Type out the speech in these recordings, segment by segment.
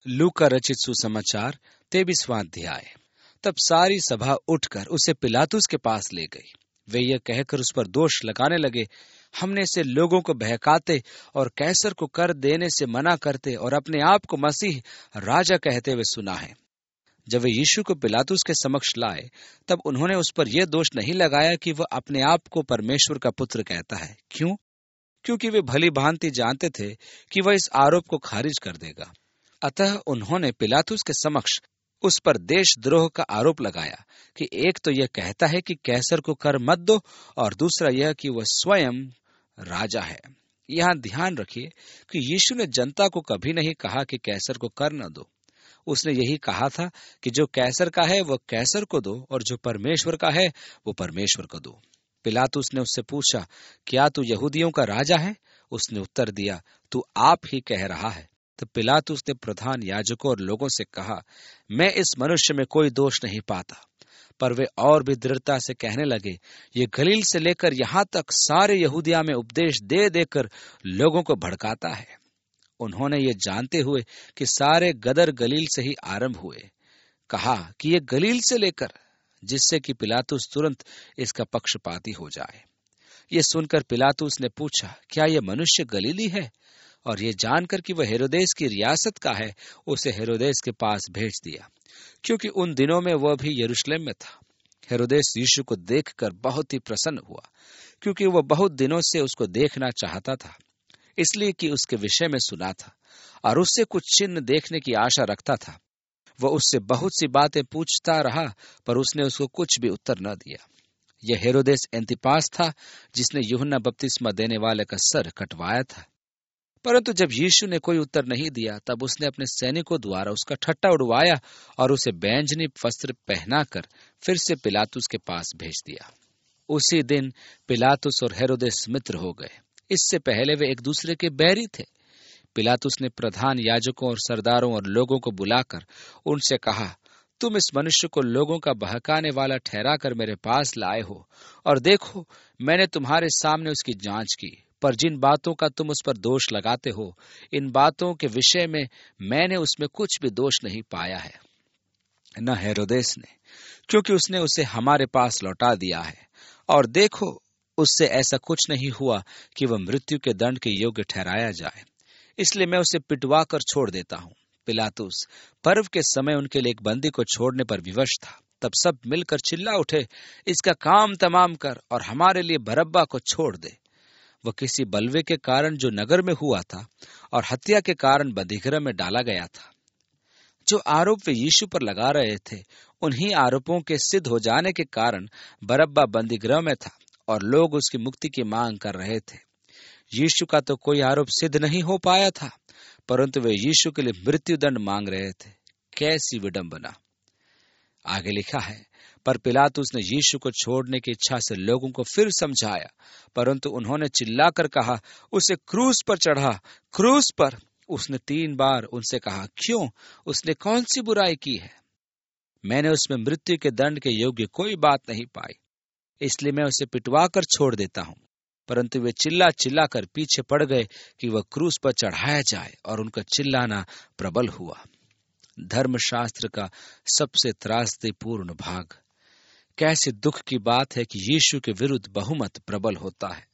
लूका रचित सुसमाचार 23वां अध्याय। तब सारी सभा उठकर उसे पिलातुस के पास ले गई। वे यह कहकर उस पर दोष लगाने लगे, हमने इसे लोगों को बहकाते और कैसर को कर देने से मना करते और अपने आप को मसीह राजा कहते हुए सुना है। जब वे यीशु को पिलातुस के समक्ष लाए, तब उन्होंने उस पर यह दोष नहीं लगाया कि वह अपने आप को परमेश्वर का पुत्र कहता है। क्यों? क्योंकि वे भली भांति जानते थे कि वह इस आरोप को खारिज कर देगा। अतः उन्होंने पिलातुस के समक्ष उस पर देशद्रोह का आरोप लगाया कि एक तो यह कहता है कि कैसर को कर मत दो, और दूसरा यह कि वह स्वयं राजा है। यहाँ ध्यान रखिए कि यीशु ने जनता को कभी नहीं कहा कि कैसर को कर न दो। उसने यही कहा था कि जो कैसर का है वह कैसर को दो, और जो परमेश्वर का है वो परमेश्वर को दो। पिलातुस ने उससे पूछा, क्या तू यहूदियों का राजा है? उसने उत्तर दिया, तू आप ही कह रहा है। तो पिलातुस ने प्रधान याजकों और लोगों से कहा, मैं इस मनुष्य में कोई दोष नहीं पाता। पर वे और भी दृढ़ता से कहने लगे, ये गलील से लेकर यहाँ तक सारे यहूदिया में उपदेश दे देकर लोगों को भड़काता है। उन्होंने ये जानते हुए कि सारे गदर गलील से ही आरंभ हुए, कहा कि ये गलील से लेकर, जिससे कि पिलातुस तुरंत इसका पक्षपाती हो जाए। ये सुनकर पिलातुस ने पूछा, क्या यह मनुष्य गलीली है? और ये जानकर कि वह हेरोदेस की रियासत का है, उसे हेरोदेस के पास भेज दिया, क्योंकि उन दिनों में वह भी यरूशलेम में था। हेरोदेस यीशु को देखकर बहुत ही प्रसन्न हुआ, क्योंकि वह बहुत दिनों से उसको देखना चाहता था, इसलिए कि उसके विषय में सुना था और उससे कुछ चिन्ह देखने की आशा रखता था। वह उससे बहुत सी बातें पूछता रहा, पर उसने उसको कुछ भी उत्तर न दिया। यह हेरोदेस एंतिपास था, जिसने यूहन्ना बपतिस्मा देने वाले का सर कटवाया था। परंतु जब यीशु ने कोई उत्तर नहीं दिया, तब उसने अपने सैनिकों द्वारा उसका ठट्टा उड़वाया और उसे बैंजनी वस्त्र पहनाकर फिर से पिलातुस के पास भेज दिया। उसी दिन पिलातुस और हेरोदेस मित्र हो गए। इससे पहले वे एक दूसरे के बैरी थे। पिलातुस ने प्रधान याजकों और सरदारों और लोगों को बुलाकर उनसे कहा, तुम इस मनुष्य को लोगों का बहकाने वाला ठहरा कर मेरे पास लाए हो, और देखो, मैंने तुम्हारे सामने उसकी जांच की। पर जिन बातों का तुम उस पर दोष लगाते हो, इन बातों के विषय में मैंने उसमें कुछ भी दोष नहीं पाया है, न हेरोदेस ने, क्योंकि उसने उसे हमारे पास लौटा दिया है। और देखो, उससे ऐसा कुछ नहीं हुआ कि वह मृत्यु के दंड के योग्य ठहराया जाए, इसलिए मैं उसे पिटवा कर छोड़ देता हूँ। पिलातुस पर्व के समय उनके लिए एक बंदी को छोड़ने पर विवश था। तब सब मिलकर चिल्ला उठे, इसका काम तमाम कर और हमारे लिए बरअब्बा को छोड़ दे। वह किसी बलवे के कारण जो नगर में हुआ था और हत्या के कारण बंदीगृह में डाला गया था। जो आरोप वे यीशु पर लगा रहे थे, उन्हीं आरोपों के सिद्ध हो जाने के कारण बरअब्बा बंदीगृह में था और लोग उसकी मुक्ति की मांग कर रहे थे। यीशु का तो कोई आरोप सिद्ध नहीं हो पाया था, परंतु वे यीशु के लिए मृत्यु दंड मांग रहे थे। कैसी विडंबना! आगे लिखा है, पर पिलातुस ने यीशु को छोड़ने की इच्छा से लोगों को फिर समझाया, परंतु उन्होंने चिल्लाकर कहा, उसे क्रूस पर चढ़ा, क्रूस पर। उसने 3 बार उनसे कहा, क्यों? उसने कौन सी बुराई की है? मैंने उसमें मृत्यु के दंड के योग्य कोई बात नहीं पाई, इसलिए मैं उसे पिटवा कर छोड़ देता हूँ। परंतु वे चिल्ला चिल्ला कर पीछे पड़ गए कि वह क्रूस पर चढ़ाया जाए, और उनका चिल्लाना प्रबल हुआ। धर्मशास्त्र का सबसे त्रासदीपूर्ण भाग। कैसे दुख की बात है कि यीशु के विरुद्ध बहुमत प्रबल होता है।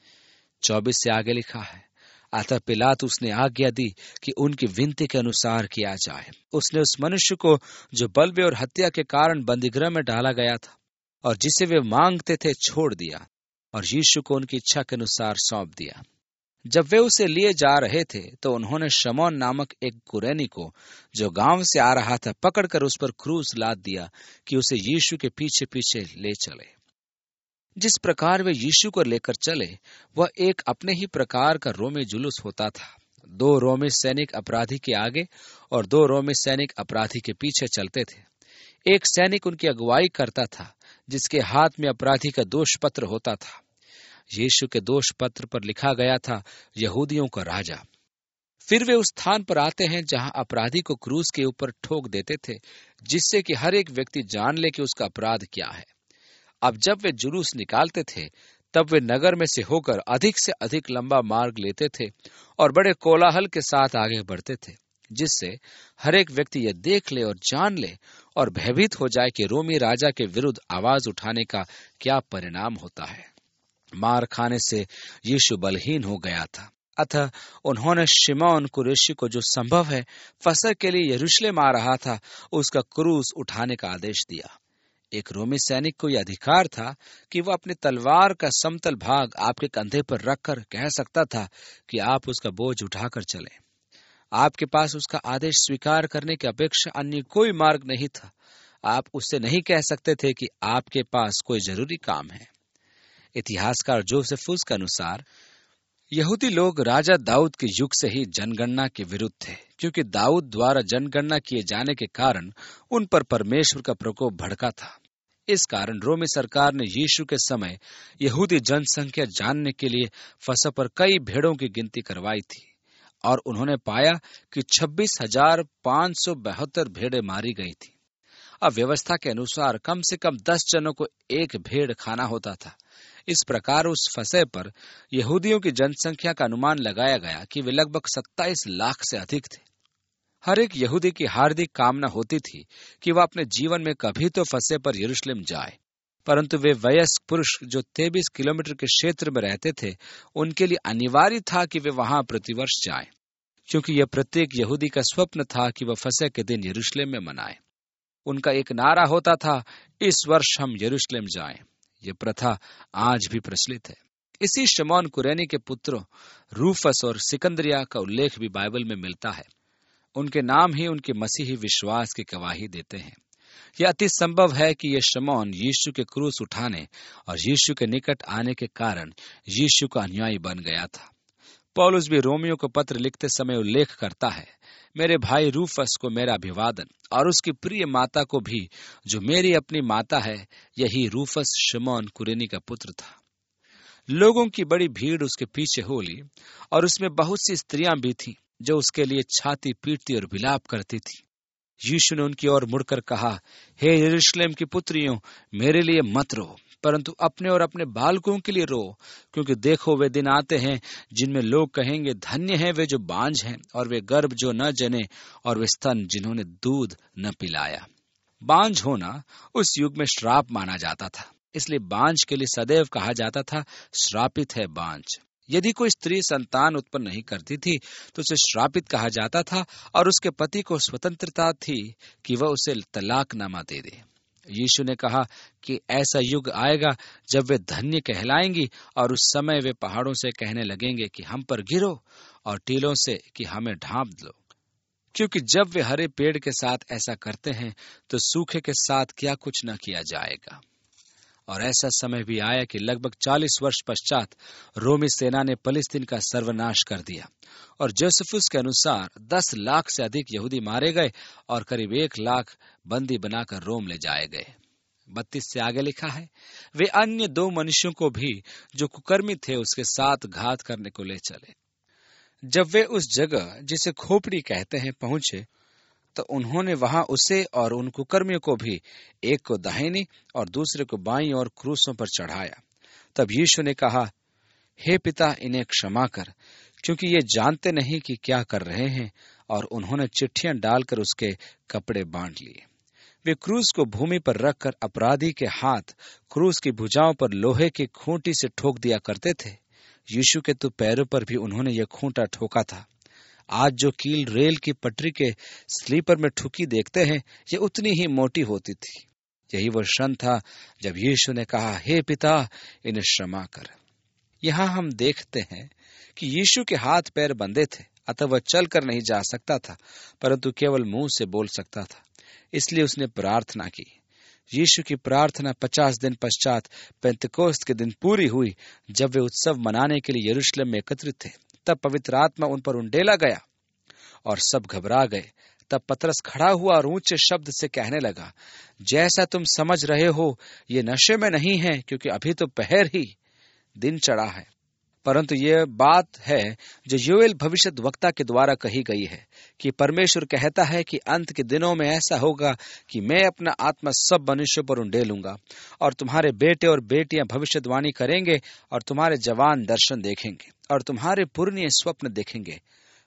24 से आगे लिखा है, अतः पिलातुस ने आज्ञा दी कि उनकी विनती के अनुसार किया जाए। उसने उस मनुष्य को जो बलवे और हत्या के कारण बंदीगृह में डाला गया था और जिसे वे मांगते थे, छोड़ दिया और यीशु को उनकी इच्छा के अनुसार सौंप दिया। जब वे उसे लिए जा रहे थे, तो उन्होंने शमौन नामक एक कुरैनी को, जो गांव से आ रहा था, पकड़कर उस पर क्रूस लाद दिया कि उसे यीशु के पीछे पीछे ले चले। जिस प्रकार वे यीशु को लेकर चले, वह एक अपने ही प्रकार का रोमी जुलूस होता था। 2 रोमी सैनिक अपराधी के आगे और 2 रोमी सैनिक अपराधी के पीछे चलते थे। एक सैनिक उनकी अगुवाई करता था, जिसके हाथ में अपराधी का दोष पत्र होता था। यीशु के दोष पत्र पर लिखा गया था, यहूदियों का राजा। फिर वे उस स्थान पर आते हैं जहां अपराधी को क्रूस के ऊपर ठोक देते थे, जिससे कि हर एक व्यक्ति जान ले कि उसका अपराध क्या है। अब जब वे जुलूस निकालते थे, तब वे नगर में से होकर अधिक से अधिक लंबा मार्ग लेते थे और बड़े कोलाहल के साथ आगे बढ़ते थे। जिससे हर एक व्यक्ति यह देख ले और जान ले और भयभीत हो जाए कि रोमी राजा के विरुद्ध आवाज उठाने का क्या परिणाम होता है। मार खाने से यीशु बलहीन हो गया था, अतः उन्होंने शिमोन कुरेशी को, जो संभव है फसह के लिए यरूशलेम आ रहा था, उसका क्रूस उठाने का आदेश दिया। एक रोमी सैनिक को यह अधिकार था कि वह अपनी तलवार का समतल भाग आपके कंधे पर रखकर कह सकता था कि आप उसका बोझ उठाकर चलें। आपके पास उसका आदेश स्वीकार करने की अपेक्षा अन्य कोई मार्ग नहीं था। आप उससे नहीं कह सकते थे कि आपके पास कोई जरूरी काम है। इतिहासकार जोसेफुस के अनुसार यहूदी लोग राजा दाऊद के युग से ही जनगणना के विरुद्ध थे, क्योंकि दाऊद द्वारा जनगणना किए जाने के कारण उन पर परमेश्वर का प्रकोप भड़का था। इस कारण रोमी सरकार ने यीशु के समय यहूदी जनसंख्या जानने के लिए फसह पर कई भेड़ों की गिनती करवाई थी और उन्होंने पाया कि 26,572 भेड़ें मारी गई थी। अब व्यवस्था के अनुसार कम से कम 10 जनों को एक भेड़ खाना होता था। इस प्रकार उस फसह पर यहूदियों की जनसंख्या का अनुमान लगाया गया कि वे लगभग 27 लाख से अधिक थे। हर एक यहूदी की हार्दिक कामना होती थी कि वह अपने जीवन में कभी तो फसह पर यरूशलेम जाए, परंतु वे वयस्क पुरुष जो 23 किलोमीटर के क्षेत्र में रहते थे, उनके लिए अनिवार्य था कि वे वहां प्रतिवर्ष जाएं, क्योंकि यह प्रत्येक यहूदी का स्वप्न था कि वह फसह के दिन यरूशलेम में मनाए। उनका एक नारा होता था, इस वर्ष हम यरूशलेम जाएं। यह प्रथा आज भी प्रचलित है। इसी शमौन कुरैनी के पुत्रों रूफस और सिकंदरिया का उल्लेख भी बाइबल में मिलता है। उनके नाम ही उनके मसीही विश्वास की गवाही देते हैं। यह अति संभव है कि यह शमौन यीशु के क्रूस उठाने और यीशु के निकट आने के कारण यीशु का अनुयायी बन गया था। पौलुस भी रोमियो को पत्र लिखते समय उल्लेख करता है, मेरे भाई रूफस को मेरा अभिवादन और उसकी प्रिय माता को भी, जो मेरी अपनी माता है। यही रूफस शमौन कुरेनी का पुत्र था। लोगों की बड़ी भीड़ उसके पीछे हो ली और उसमें बहुत सी स्त्रियां भी थीं जो उसके लिए छाती पीटती और विलाप करती थी। यीशु ने उनकी ओर मुड़कर कहा, हे यरूशलेम की पुत्रियों, मेरे लिए मत रो, परंतु अपने और अपने बालकों के लिए रो, क्योंकि देखो वे दिन आते हैं जिनमें लोग कहेंगे, धन्य है वे जो बांझ हैं और वे गर्भ जो न जने और वे स्तन जिन्होंने दूध न पिलाया। बांझ होना उस युग में श्राप माना जाता था, इसलिए बांझ के लिए सदैव कहा जाता था, श्रापित है बांझ। यदि कोई स्त्री संतान उत्पन्न नहीं करती थी तो उसे श्रापित कहा जाता था और उसके पति को स्वतंत्रता थी कि वह उसे तलाकनामा दे दे। यीशु ने कहा कि ऐसा युग आएगा जब वे धन्य कहलाएंगी और उस समय वे पहाड़ों से कहने लगेंगे कि हम पर गिरो और टीलों से कि हमें ढांप दो, क्योंकि जब वे हरे पेड़ के साथ ऐसा करते हैं तो सूखे के साथ क्या कुछ न किया जाएगा। और ऐसा समय भी आया कि लगभग 40 वर्ष पश्चात रोमी सेना ने फलिस्तीन का सर्वनाश कर दिया और जोसेफुस के अनुसार 10 लाख से अधिक यहूदी मारे गए और करीब 1 लाख बंदी बनाकर रोम ले जाए गए। 32 से आगे लिखा है, वे अन्य 2 मनुष्यों को भी जो कुकर्मी थे उसके साथ घात करने को ले चले। जब वे उस जगह जिसे खोपड़ी कहते हैं पहुंचे तो उन्होंने वहां उसे और उन कुकर्मियों को भी, एक को दाहिनी और दूसरे को बाईं ओर क्रूसों पर चढ़ाया। तब यीशु ने कहा, हे पिता, इन्हें क्षमा कर, क्योंकि ये जानते नहीं कि क्या कर रहे हैं। और उन्होंने चिट्ठियां डालकर उसके कपड़े बांध लिए। वे क्रूस को भूमि पर रखकर अपराधी के हाथ क्रूस की भुजाओं पर लोहे की खूंटी से ठोक दिया करते थे। यीशु के तो पैरों पर भी उन्होंने यह खूंटा ठोका था। आज जो कील रेल की पटरी के स्लीपर में ठुकी देखते हैं, ये उतनी ही मोटी होती थी। यही वो क्षण था जब यीशु ने कहा, हे पिता, इन्हें क्षमा कर। यहाँ हम देखते हैं कि यीशु के हाथ पैर बंधे थे, अतः वह चलकर नहीं जा सकता था, परंतु केवल मुंह से बोल सकता था। इसलिए उसने प्रार्थना की। यीशु की प्रार्थना 50 दिन पश्चात पेंतकोस्त के दिन पूरी हुई, जब वे उत्सव मनाने के लिए यरूशलेम में एकत्रित थे। तब पवित्र आत्मा उन पर उंडेला गया और सब घबरा गए। तब पतरस खड़ा हुआ और ऊंचे शब्द से कहने लगा, जैसा तुम समझ रहे हो, ये नशे में नहीं है, क्योंकि अभी तो पहर ही दिन चढ़ा है। परंतु यह बात है जो योएल भविष्यद्वक्ता के द्वारा कही गई है कि परमेश्वर कहता है कि अंत के दिनों में ऐसा होगा कि मैं अपना आत्मा सब मनुष्यों पर उंडेलूंगा और तुम्हारे बेटे और बेटियां भविष्यवाणी करेंगे और तुम्हारे जवान दर्शन देखेंगे और तुम्हारे पुरनिये स्वप्न देखेंगे।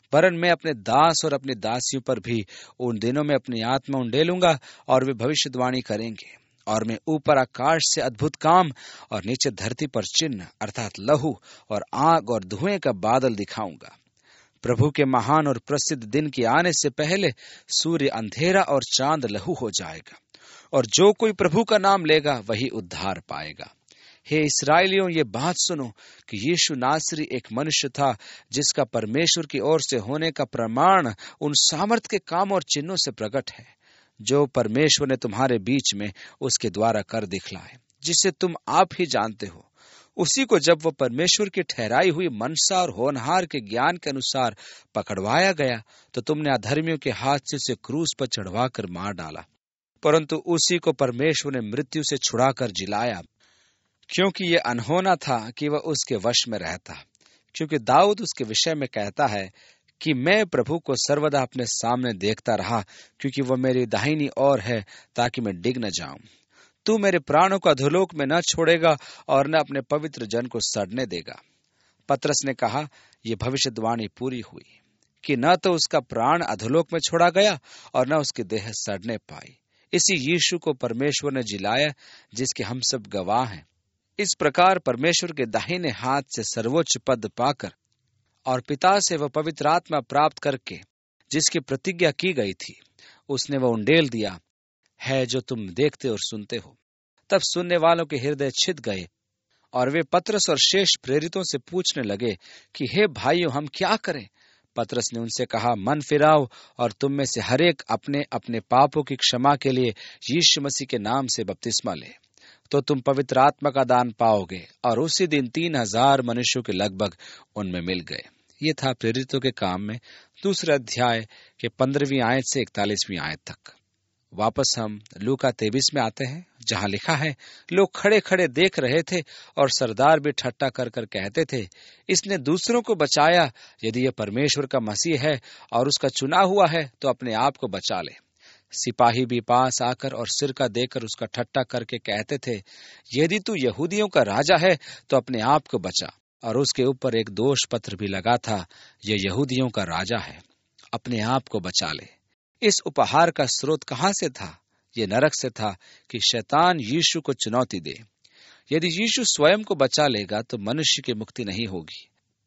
वरन मैं अपने दास और अपनी दासियों पर भी उन दिनों में अपनी आत्मा उंडेलूंगा और वे भविष्यवाणी करेंगे। और मैं ऊपर आकाश से अद्भुत काम और नीचे धरती पर चिन्ह अर्थात लहू और आग और धुएं का बादल दिखाऊंगा। प्रभु के महान और प्रसिद्ध दिन के आने से पहले सूर्य अंधेरा और चांद लहू हो जाएगा, और जो कोई प्रभु का नाम लेगा वही उद्धार पाएगा। हे इस्राएलियों, ये बात सुनो कि यीशु नासरी एक मनुष्य था जिसका परमेश्वर की ओर से होने का प्रमाण उन सामर्थ के काम और चिन्हों से प्रकट है जो परमेश्वर ने तुम्हारे बीच में उसके द्वारा कर दिखलाए, जिसे तुम आप ही जानते हो। उसी को जब वो परमेश्वर की ठहराई हुई मनसा और होनहार के ज्ञान के अनुसार पकड़वाया गया तो तुमने अधर्मियों के हाथ से उसे क्रूस पर चढ़वाकर मार डाला, परंतु उसी को परमेश्वर ने मृत्यु से छुड़ाकर जिलाया, क्योंकि ये अनहोना था कि वह उसके वश में रहता। क्योंकि दाऊद उसके विषय में कहता है कि मैं प्रभु को सर्वदा अपने सामने देखता रहा, क्योंकि वह मेरी दाहिनी ओर है ताकि मैं डिग न जाऊं। तू मेरे प्राणों को अधोलोक में न छोड़ेगा और न अपने पवित्र जन को सड़ने देगा। पतरस ने कहा, यह भविष्यवाणी पूरी हुई कि न तो उसका प्राण अधोलोक में छोड़ा गया और न उसकी देह सड़ने पाई। इसी यीशु को परमेश्वर ने जिलाया, जिसके हम सब गवाह हैं। इस प्रकार परमेश्वर के दाहिने हाथ से सर्वोच्च पद पाकर और पिता से वह पवित्र आत्मा प्राप्त करके जिसकी प्रतिज्ञा की गई थी, उसने वह उंडेल दिया है जो तुम देखते और सुनते हो। तब सुनने वालों के हृदय छिद गए और वे पतरस और शेष प्रेरितों से पूछने लगे कि हे भाइयों, हम क्या करें? पतरस ने उनसे कहा, मन फिराओ और तुम में से हरेक अपने अपने पापों की क्षमा के लिए यीशु मसीह के नाम से बपतिस्मा ले, तो तुम पवित्र आत्मा का दान पाओगे। और उसी दिन 3000 मनुष्यों के लगभग उनमें मिल गए। ये था प्रेरितों के काम में 2 अध्याय के 15वीं आयत से 41वीं आयत तक। वापस हम लूका 23 में आते हैं, जहां लिखा है, लोग खड़े खड़े देख रहे थे और सरदार भी ठट्टा कर कर कहते थे, इसने दूसरों को बचाया। यदि यह परमेश्वर का मसीह है और उसका चुना हुआ है तो अपने आप को बचा ले। सिपाही भी पास आकर और सिरका देकर उसका ठट्टा करके कहते थे, यदि तू यहूदियों का राजा है तो अपने आप को बचा। और उसके ऊपर एक दोष पत्र भी लगा था, यह यहूदियों का राजा है, अपने आप को बचा ले। इस उपहार का स्रोत कहां से था? यह नरक से था कि शैतान यीशु को चुनौती दे। यदि यीशु स्वयं को बचा लेगा तो मनुष्य की मुक्ति नहीं होगी।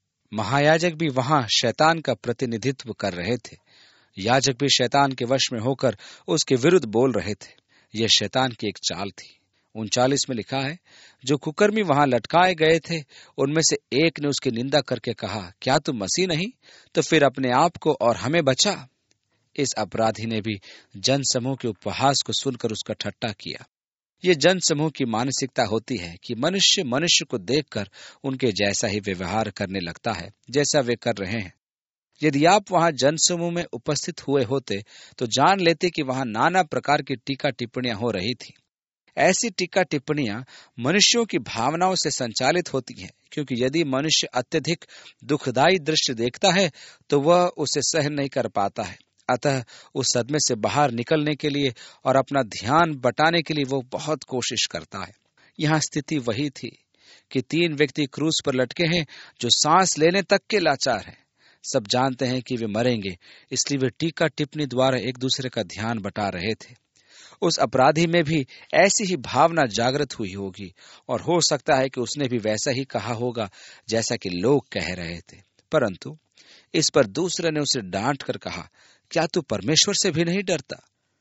महायाजक भी वहां शैतान का प्रतिनिधित्व कर रहे थे। याजक भी शैतान के वश में होकर उसके विरुद्ध बोल रहे थे। यह शैतान की एक चाल थी। 39 में लिखा है, जो कुकर्मी वहां लटकाए गए थे उनमें से एक ने उसकी निंदा करके कहा, क्या तुम मसीह नहीं? तो फिर अपने आप को और हमें बचा। इस अपराधी ने भी जनसमूह के उपहास को सुनकर उसका ठट्टा किया। ये जनसमूह की मानसिकता होती है कि मनुष्य मनुष्य को देखकर उनके जैसा ही व्यवहार करने लगता है जैसा वे कर रहे हैं। यदि आप वहां जनसमूह में उपस्थित हुए होते तो जान लेते कि वहां नाना प्रकार की टीका टिप्पणियां हो रही थी। ऐसी टीका टिप्पणियां मनुष्यों की भावनाओं से संचालित होती हैं, क्योंकि यदि मनुष्य अत्यधिक दुखदायी दृश्य देखता है तो वह उसे सहन नहीं कर पाता है। अतः उस सदमे से बाहर निकलने के लिए और अपना ध्यान बटाने के लिए वो बहुत कोशिश करता है। यहाँ स्थिति वही थी कि 3 व्यक्ति क्रूस पर लटके हैं जो सांस लेने तक के लाचार हैं। सब जानते हैं कि वे मरेंगे, इसलिए वे टीका टिप्पणी द्वारा एक दूसरे का ध्यान बटा रहे थे। उस अपराधी में भी ऐसी ही भावना जागृत हुई होगी और हो सकता है कि उसने भी वैसा ही कहा होगा जैसा कि लोग कह रहे थे। परंतु इस पर दूसरे ने उसे डांट कर कहा, क्या तू परमेश्वर से भी नहीं डरता?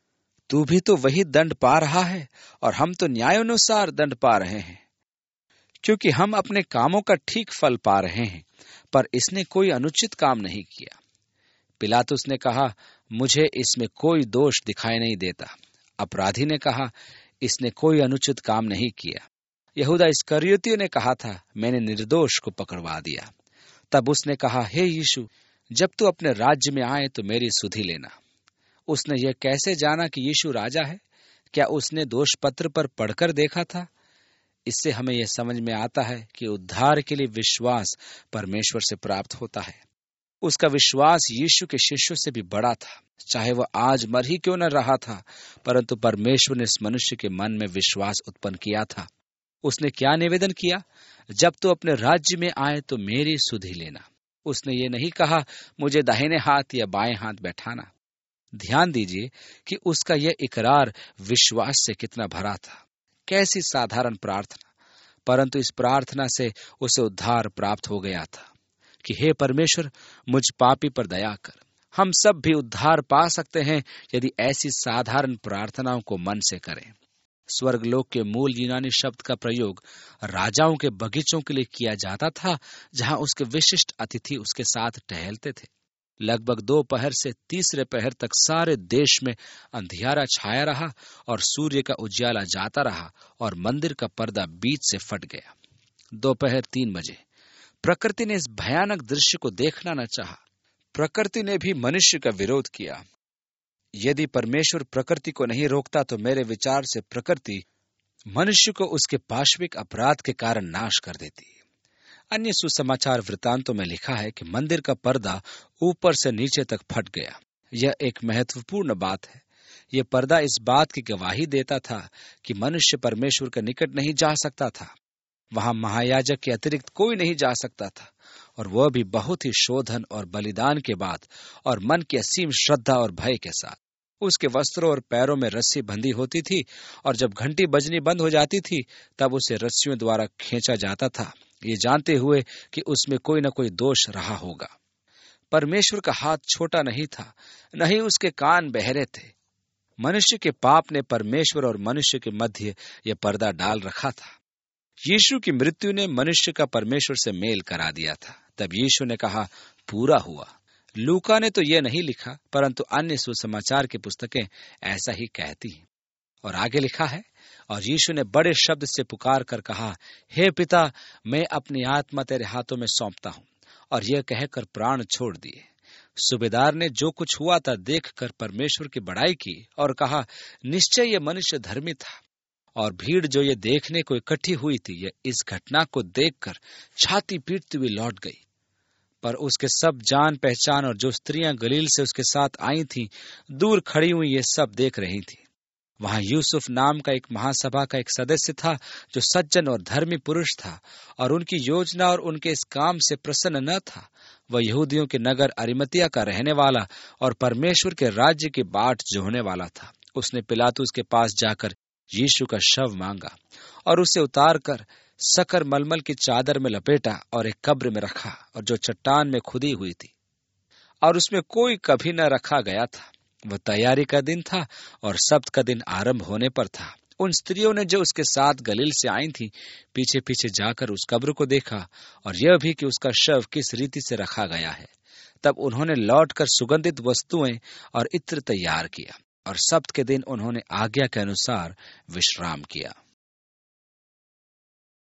तू भी तो वही दंड पा रहा है और हम तो न्यायानुसार दंड पा रहे हैं, क्योंकि हम अपने कामों का ठीक फल पा रहे हैं, पर इसने कोई अनुचित काम नहीं किया। पिलातुस ने कहा, मुझे इसमें कोई दोष दिखाई नहीं देता। अपराधी ने कहा, इसने कोई अनुचित काम नहीं किया। यहूदा इस्करियोती ने कहा था, मैंने निर्दोष को पकड़वा दिया। तब उसने कहा, हे यीशु, जब तू अपने राज्य में आए तो मेरी सुधि लेना। उसने यह कैसे जाना कि यीशु राजा है? क्या उसने दोष पत्र पर पढ़कर देखा था? इससे हमें यह समझ में आता है कि उद्धार के लिए विश्वास परमेश्वर से प्राप्त होता है। उसका विश्वास यीशु के शिष्यों से भी बड़ा था, चाहे वह आज मर ही क्यों न रहा था, परंतु परमेश्वर ने इस मनुष्य के मन में विश्वास उत्पन्न किया था। उसने क्या निवेदन किया? जब तू अपने राज्य में आए तो मेरी सुधि लेना। उसने ये नहीं कहा, मुझे दाहिने हाथ या बाएं हाथ बैठाना। ध्यान दीजिए कि उसका यह इकरार विश्वास से कितना भरा था। कैसी साधारण प्रार्थना, परंतु इस प्रार्थना से उसे उद्धार प्राप्त हो गया था कि हे परमेश्वर, मुझ पापी पर दया कर। हम सब भी उद्धार पा सकते हैं यदि ऐसी साधारण प्रार्थनाओं को मन से करें। स्वर्गलोक के मूल यूनानी शब्द का प्रयोग राजाओं के बगीचों के लिए किया जाता था, जहां उसके विशिष्ट अतिथि उसके साथ टहलते थे। लगभग 2 पहर से तीसरे पहर तक सारे देश में अंधियारा छाया रहा और सूर्य का उजाला जाता रहा और मंदिर का पर्दा बीच से फट गया। दोपहर 3 बजे प्रकृति ने इस भयानक दृश्य को देखना न चाहा। प्रकृति ने भी मनुष्य का विरोध किया। यदि परमेश्वर प्रकृति को नहीं रोकता तो मेरे विचार से प्रकृति मनुष्य को उसके पाशविक अपराध के कारण नाश कर देती। अन्य सुसमाचार वृत्तांतों में लिखा है कि मंदिर का पर्दा ऊपर से नीचे तक फट गया। यह एक महत्वपूर्ण बात है। यह पर्दा इस बात की गवाही देता था कि मनुष्य परमेश्वर के निकट नहीं जा सकता था। वहां महायाजक के अतिरिक्त कोई नहीं जा सकता था, और वह भी बहुत ही शोधन और बलिदान के बाद और मन की असीम श्रद्धा और भय के साथ। उसके वस्त्रों और पैरों में रस्सी बंधी होती थी, और जब घंटी बजनी बंद हो जाती थी तब उसे रस्सियों द्वारा खींचा जाता था, ये जानते हुए कि उसमें कोई न कोई दोष रहा होगा। परमेश्वर का हाथ छोटा नहीं था, न ही उसके कान बहरे थे। मनुष्य के पाप ने परमेश्वर और मनुष्य के मध्य यह पर्दा डाल रखा था। यीशु की मृत्यु ने मनुष्य का परमेश्वर से मेल करा दिया था। तब यीशु ने कहा, पूरा हुआ। लूका ने तो यह नहीं लिखा, परंतु अन्य सुसमाचार की पुस्तकें ऐसा ही कहती हैं। और आगे लिखा है, और यीशु ने बड़े शब्द से पुकार कर कहा, हे पिता, मैं अपनी आत्मा तेरे हाथों में सौंपता हूं। और यह कहकर प्राण छोड़ दिए। सूबेदार ने जो कुछ हुआ था देखकर परमेश्वर की बड़ाई की और कहा, निश्चय यह मनुष्य धर्मी था। और भीड़ जो ये देखने को इकट्ठी हुई थी, यह इस घटना को देखकर छाती पीटती हुई लौट गई। पर उसके सब जान पहचान और जो स्त्रियां गलील से उसके साथ आई थीं, दूर खड़ी हुई ये सब देख रही थी। वहां यूसुफ नाम का एक महासभा का एक सदस्य था, जो सज्जन और धर्मी पुरुष था, और उनकी योजना और उनके इस काम से प्रसन्न न था। वह यहूदियों के नगर अरिमतिया का रहने वाला और परमेश्वर के राज्य की बाट जोहने वाला था। उसने पिलातुस के पास जाकर यीशु का शव मांगा और उसे उतार कर सकर मलमल की चादर में लपेटा और एक कब्र में रखा, और जो चट्टान में खुदी हुई थी और उसमें कोई कभी न रखा गया था। वह तैयारी का दिन था और सब्त का दिन आरंभ होने पर था। उन स्त्रियों ने जो उसके साथ गलील से आई थी, पीछे पीछे जाकर उस कब्र को देखा, और यह भी कि उसका शव किस रीति से रखा गया है। तब उन्होंने लौटकर सुगंधित वस्तुएं और इत्र तैयार किया, और सब्त के दिन उन्होंने आज्ञा के अनुसार विश्राम किया।